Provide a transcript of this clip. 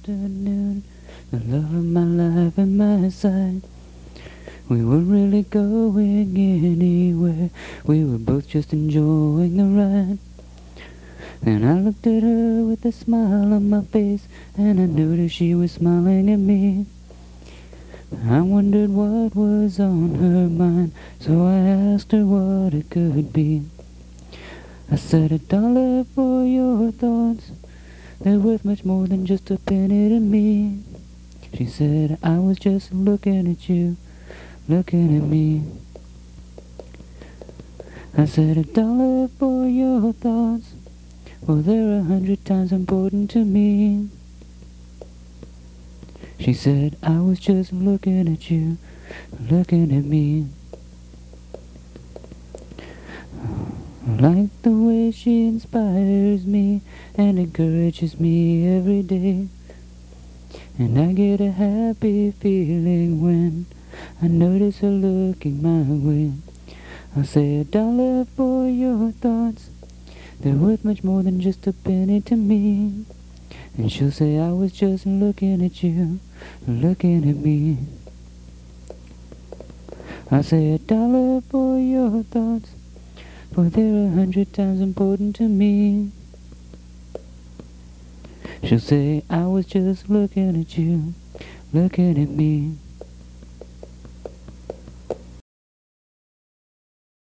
afternoon, the love of my life at my side. We weren't really going anywhere, we were both just enjoying the ride. And I looked at her with a smile on my face, and I noticed she was smiling at me. I wondered what was on her mind, so I asked her what it could be. I said, $1 for your thoughts, they're worth much more than just a penny to me. She said, I was just looking at you, looking at me. I said, $1 for your thoughts, well, they're 100 times important to me. She said, I was just looking at you, looking at me. I like the way she inspires me and encourages me every day. And I get a happy feeling when I notice her looking my way. I say, $1 for your thoughts, they're worth much more than just a penny to me. And she'll say, I was just looking at you, looking at me. I say, $1 for your thoughts, for they're 100 times important to me. She'll say, I was just looking at you, looking at me.